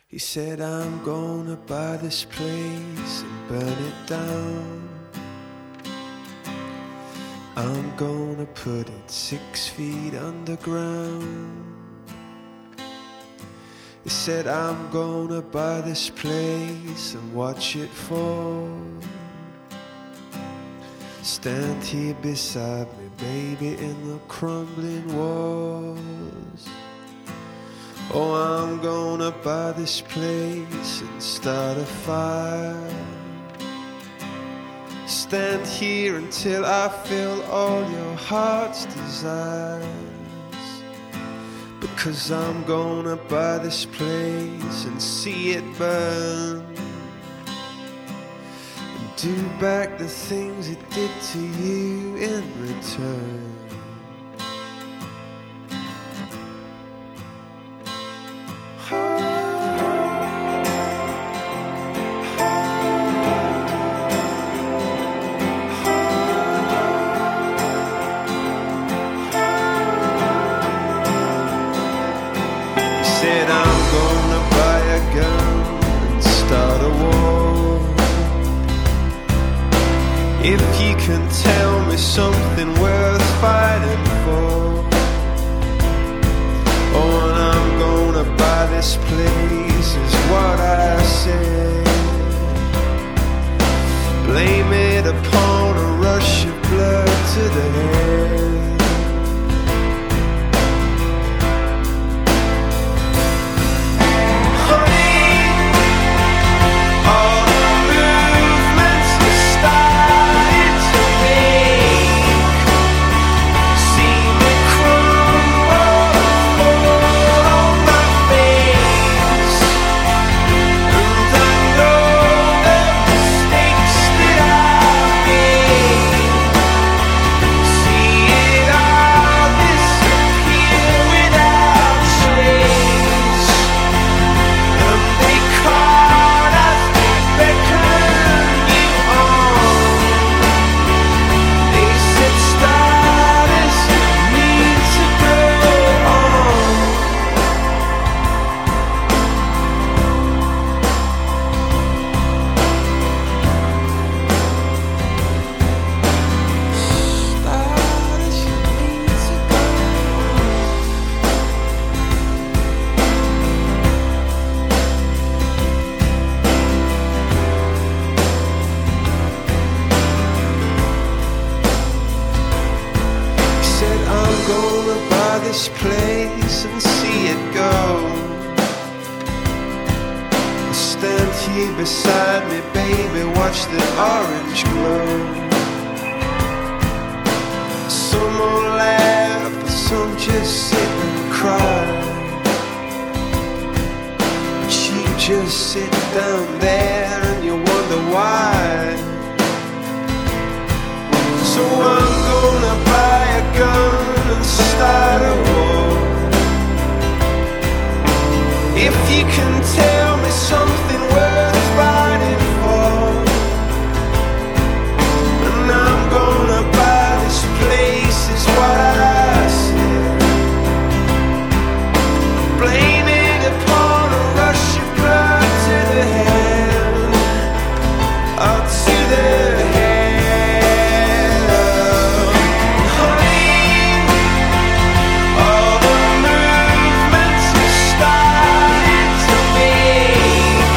He said, I'm gonna buy this place and burn it down. I'm gonna put it 6 feet underground. He said, I'm gonna buy this place and watch it fall. Stand here beside me, baby, in the crumbling walls. Oh, I'm gonna buy this place and start a fire. Stand here until I fill all your heart's desires. Because I'm gonna buy this place and see it burn, and do back the things it did to you in return. Said I'm gonna buy a gun and start a war. If you can tell me something worth fighting for. Oh, and I'm gonna buy this place is what I said. Blame it upon a rush of blood to the head. Gonna buy this place and see it go. Stand here beside me, baby, watch the orange glow. Some will laugh, some just sit and cry. But you just sit down there and you wonder why. So I'm gonna buy a gun and start a war. If you can tell me something worth fighting for. And I'm gonna buy this place is what I said. Blame it upon a rush of blood to the head, or to the head. All the movements are starting to make.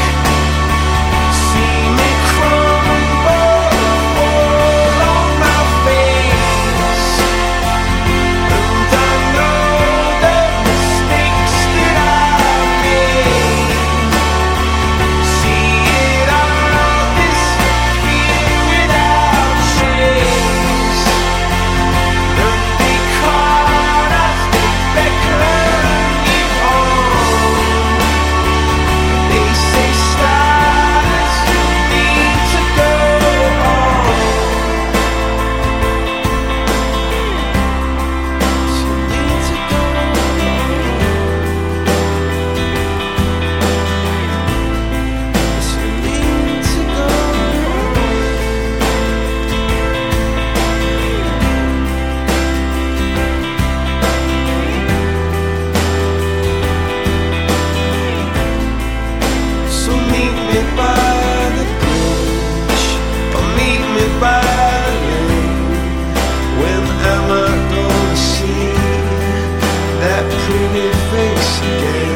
me by the bridge, or meet me by the lake. When am I gonna see that pretty face again?